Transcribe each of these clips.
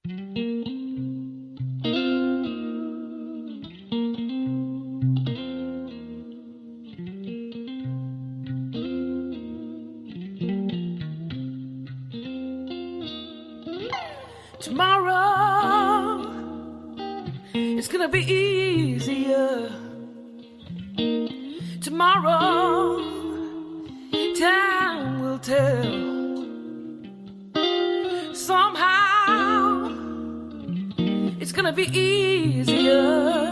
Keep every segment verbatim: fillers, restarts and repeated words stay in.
Tomorrow it's gonna be easier. Tomorrow time will tell. Somehow it's gonna be easier.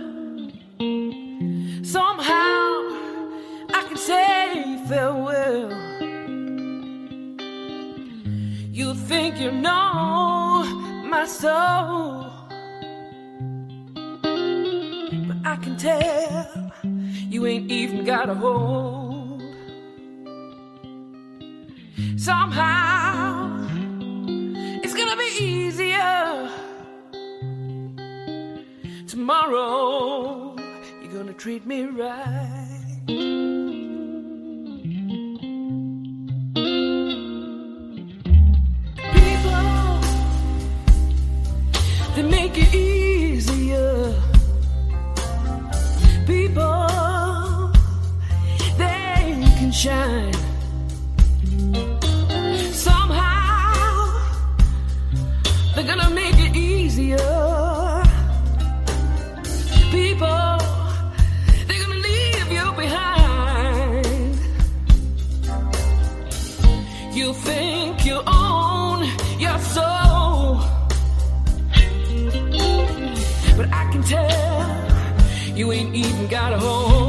Somehow I can say farewell. You think you know my soul, but I can tell you ain't even got a hold. Somehow it's gonna be easier. Tomorrow you're gonna treat me right. They make it easier. People, they can shine. Somehow, they're gonna make it easier. People, they're gonna leave you behind. You think you own your soul, but I can tell you ain't even got a home.